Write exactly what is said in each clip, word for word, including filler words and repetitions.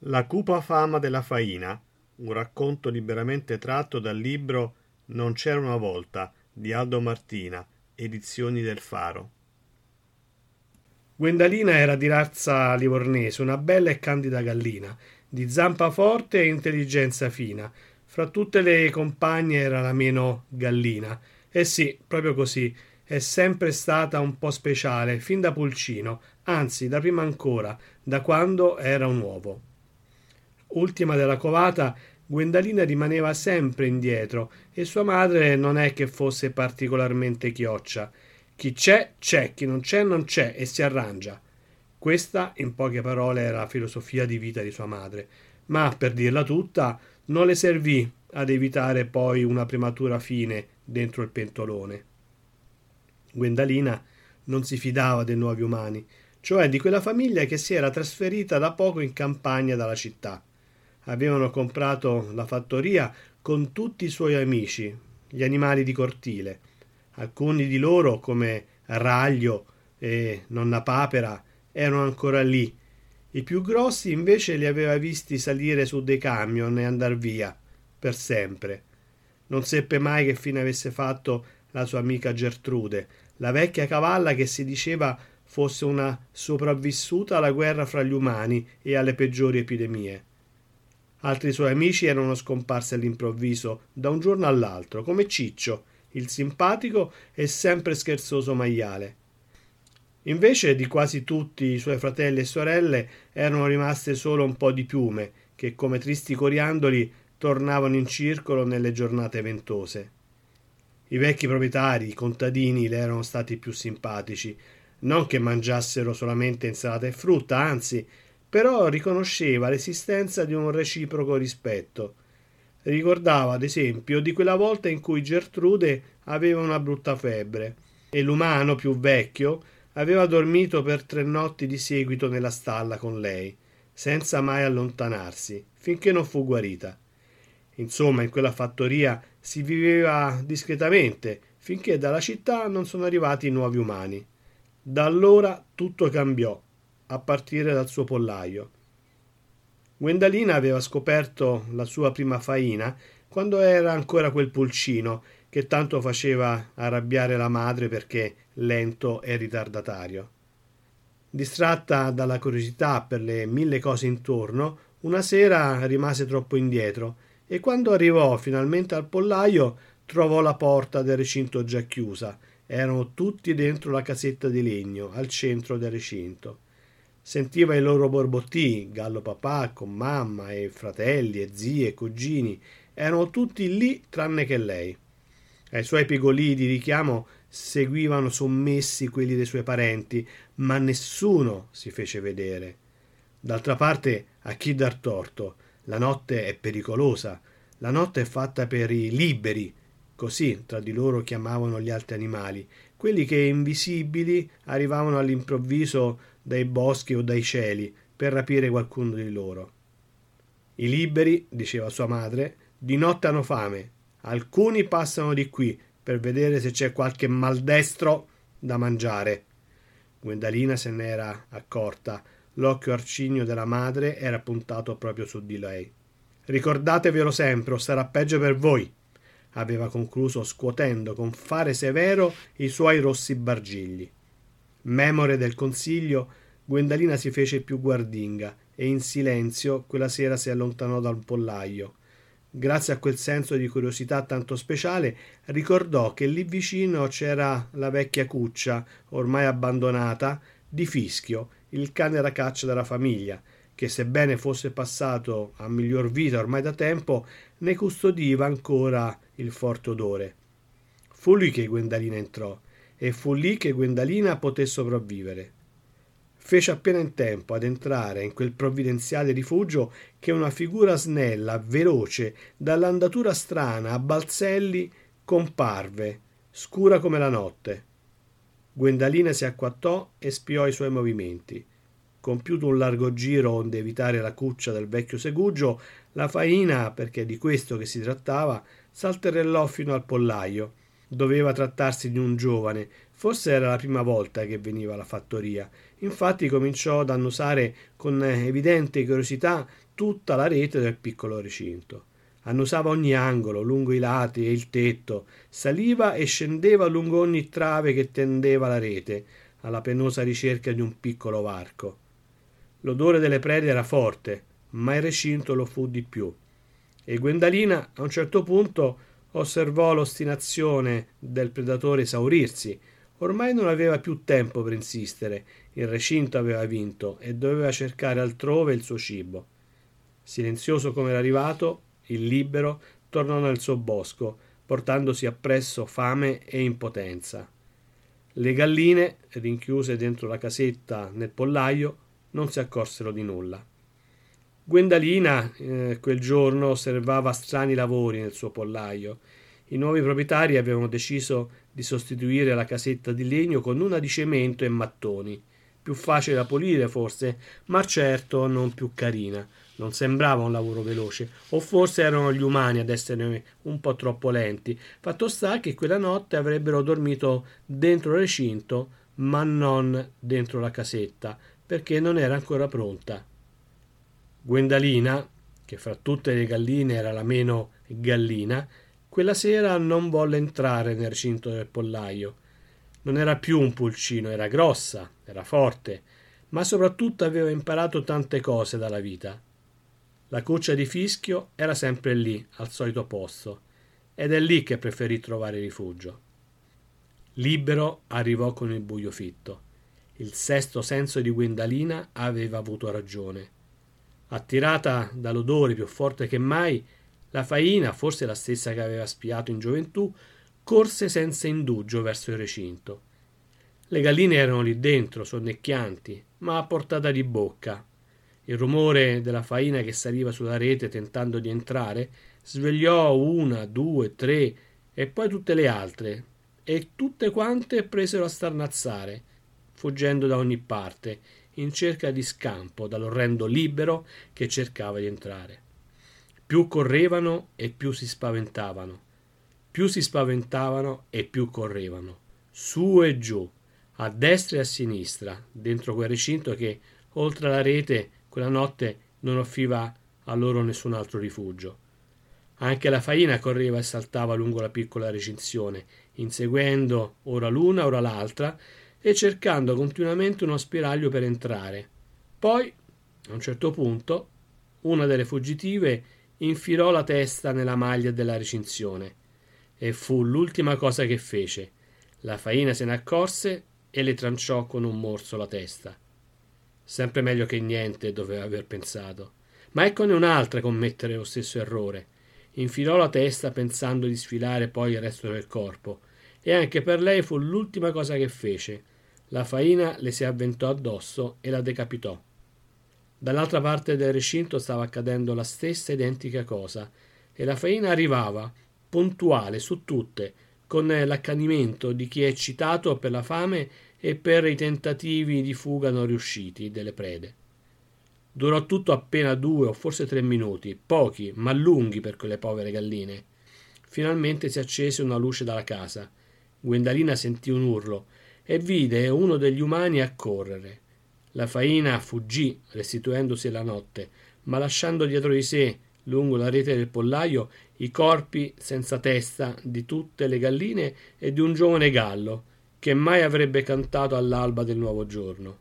La cupa fama della faina, un racconto liberamente tratto dal libro Non c'era una volta di Aldo Martina, edizioni del Faro. Gwendalina era di razza livornese, una bella e candida gallina, di zampa forte e intelligenza fina. Fra tutte le compagne era la meno gallina. Eh sì, proprio così, è sempre stata un po' speciale, fin da pulcino, anzi, da prima ancora, da quando era un uovo. Ultima della covata, Gwendalina rimaneva sempre indietro e sua madre non è che fosse particolarmente chioccia. Chi c'è, c'è, chi non c'è, non c'è e si arrangia. Questa, in poche parole, era la filosofia di vita di sua madre, ma per dirla tutta, non le servì ad evitare poi una prematura fine dentro il pentolone. Gwendalina non si fidava dei nuovi umani, cioè di quella famiglia che si era trasferita da poco in campagna dalla città. Avevano comprato la fattoria con tutti i suoi amici, gli animali di cortile. Alcuni di loro, come Raglio e Nonna Papera, erano ancora lì. I più grossi invece li aveva visti salire su dei camion e andar via, per sempre. Non seppe mai che fine avesse fatto la sua amica Gertrude, la vecchia cavalla che si diceva fosse una sopravvissuta alla guerra fra gli umani e alle peggiori epidemie. Altri suoi amici erano scomparsi all'improvviso, da un giorno all'altro, come Ciccio, il simpatico e sempre scherzoso maiale. Invece di quasi tutti i suoi fratelli e sorelle erano rimaste solo un po' di piume, che come tristi coriandoli tornavano in circolo nelle giornate ventose. I vecchi proprietari, i contadini, le erano stati più simpatici, non che mangiassero solamente insalata e frutta, anzi, però riconosceva l'esistenza di un reciproco rispetto. Ricordava, ad esempio, di quella volta in cui Gertrude aveva una brutta febbre e l'umano più vecchio aveva dormito per tre notti di seguito nella stalla con lei, senza mai allontanarsi, finché non fu guarita. Insomma, in quella fattoria si viveva discretamente, finché dalla città non sono arrivati i nuovi umani. Da allora tutto cambiò, a partire dal suo pollaio. Gwendalina aveva scoperto la sua prima faina quando era ancora quel pulcino che tanto faceva arrabbiare la madre perché lento e ritardatario. Distratta dalla curiosità per le mille cose intorno, una sera rimase troppo indietro e quando arrivò finalmente al pollaio trovò la porta del recinto già chiusa. Erano tutti dentro la casetta di legno al centro del recinto. Sentiva i loro borbottì, Gallo papà con mamma e fratelli e zii e cugini. Erano tutti lì tranne che lei. Ai suoi pigolii di richiamo seguivano sommessi quelli dei suoi parenti, ma nessuno si fece vedere. D'altra parte, a chi dar torto? La notte è pericolosa. La notte è fatta per i liberi, così tra di loro chiamavano gli altri animali, quelli che invisibili arrivavano all'improvviso dai boschi o dai cieli per rapire qualcuno di loro. I liberi, diceva sua madre, di notte hanno fame. Alcuni passano di qui per vedere se c'è qualche maldestro da mangiare. Gwendalina se n'era accorta. L'occhio arcigno della madre era puntato proprio su di lei. Ricordatevelo sempre o sarà peggio per voi, aveva concluso scuotendo con fare severo i suoi rossi bargigli. Memore del consiglio, Gwendalina si fece più guardinga e in silenzio quella sera si allontanò dal pollaio. Grazie a quel senso di curiosità tanto speciale, ricordò che lì vicino c'era la vecchia cuccia, ormai abbandonata, di Fischio, il cane da caccia della famiglia, che sebbene fosse passato a miglior vita ormai da tempo, ne custodiva ancora il forte odore. Fu lì che Gwendalina entrò e fu lì che Gwendalina poté sopravvivere. Fece appena in tempo ad entrare in quel provvidenziale rifugio che una figura snella, veloce, dall'andatura strana a balzelli, comparve, scura come la notte. Gwendalina si acquattò e spiò i suoi movimenti. Compiuto un largo giro onde evitare la cuccia del vecchio segugio, la faina, perché di questo che si trattava, salterellò fino al pollaio. Doveva trattarsi di un giovane, forse era la prima volta che veniva alla fattoria. Infatti cominciò ad annusare con evidente curiosità tutta la rete del piccolo recinto. Annusava ogni angolo, lungo i lati e il tetto, saliva e scendeva lungo ogni trave che tendeva la rete, alla penosa ricerca di un piccolo varco. L'odore delle prede era forte, ma il recinto lo fu di più. E Gwendalina a un certo punto osservò l'ostinazione del predatore esaurirsi. Ormai non aveva più tempo per insistere, il recinto aveva vinto e doveva cercare altrove il suo cibo. Silenzioso come era arrivato, il libero tornò nel suo bosco, portandosi appresso fame e impotenza. Le galline, rinchiuse dentro la casetta nel pollaio, non si accorsero di nulla. Gwendalina eh, quel giorno osservava strani lavori nel suo pollaio. I nuovi proprietari avevano deciso di sostituire la casetta di legno con una di cemento e mattoni. Più facile da pulire forse, ma certo non più carina. Non sembrava un lavoro veloce, o forse erano gli umani ad essere un po' troppo lenti. Fatto sta che quella notte avrebbero dormito dentro il recinto, ma non dentro la casetta, perché non era ancora pronta. Gwendalina, che fra tutte le galline era la meno gallina, quella sera non volle entrare nel recinto del pollaio. Non era più un pulcino, era grossa, era forte, ma soprattutto aveva imparato tante cose dalla vita. La cuccia di Fischio era sempre lì, al solito posto, ed è lì che preferì trovare rifugio. Libero arrivò con il buio fitto. Il sesto senso di Gwendalina aveva avuto ragione. Attirata dall'odore più forte che mai, la faina, forse la stessa che aveva spiato in gioventù, corse senza indugio verso il recinto. Le galline erano lì dentro, sonnecchianti, ma a portata di bocca. Il rumore della faina che saliva sulla rete tentando di entrare svegliò una, due, tre e poi tutte le altre, e tutte quante presero a starnazzare, fuggendo da ogni parte, in cerca di scampo dall'orrendo libero che cercava di entrare. Più correvano e più si spaventavano, più si spaventavano e più correvano, su e giù, a destra e a sinistra, dentro quel recinto che, oltre alla rete, quella notte non offriva a loro nessun altro rifugio. Anche la faina correva e saltava lungo la piccola recinzione, inseguendo ora l'una ora l'altra e cercando continuamente uno spiraglio per entrare. Poi, a un certo punto, una delle fuggitive infilò la testa nella maglia della recinzione e fu l'ultima cosa che fece. La faina se ne accorse e le tranciò con un morso la testa. Sempre meglio che niente, doveva aver pensato. Ma eccone un'altra a commettere lo stesso errore. Infilò la testa pensando di sfilare poi il resto del corpo, e anche per lei fu l'ultima cosa che fece. La faina le si avventò addosso e la decapitò. Dall'altra parte del recinto stava accadendo la stessa identica cosa, e la faina arrivava, puntuale su tutte, con l'accanimento di chi è eccitato per la fame e per i tentativi di fuga non riusciti delle prede. Durò tutto appena due o forse tre minuti, pochi ma lunghi per quelle povere galline. Finalmente si accese una luce dalla casa. Gwendalina sentì un urlo e vide uno degli umani accorrere. La faina fuggì, restituendosi la notte, ma lasciando dietro di sé, lungo la rete del pollaio, i corpi senza testa di tutte le galline e di un giovane gallo, che mai avrebbe cantato all'alba del nuovo giorno.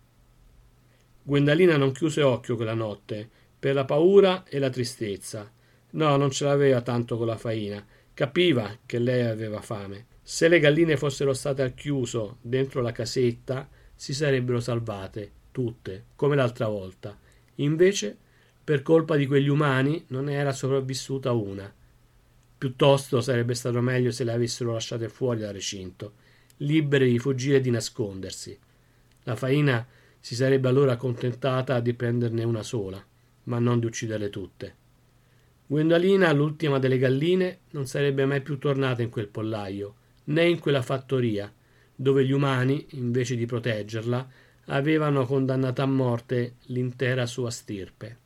Gwendalina non chiuse occhio quella notte, per la paura e la tristezza. No, non ce l'aveva tanto con la faina, capiva che lei aveva fame. Se le galline fossero state al chiuso dentro la casetta, si sarebbero salvate, tutte, come l'altra volta. Invece, per colpa di quegli umani, non era sopravvissuta una. Piuttosto sarebbe stato meglio se le avessero lasciate fuori dal recinto, libere di fuggire e di nascondersi. La faina si sarebbe allora accontentata di prenderne una sola, ma non di ucciderle tutte. Gwendalina, l'ultima delle galline, non sarebbe mai più tornata in quel pollaio, né in quella fattoria, dove gli umani, invece di proteggerla, avevano condannata a morte l'intera sua stirpe.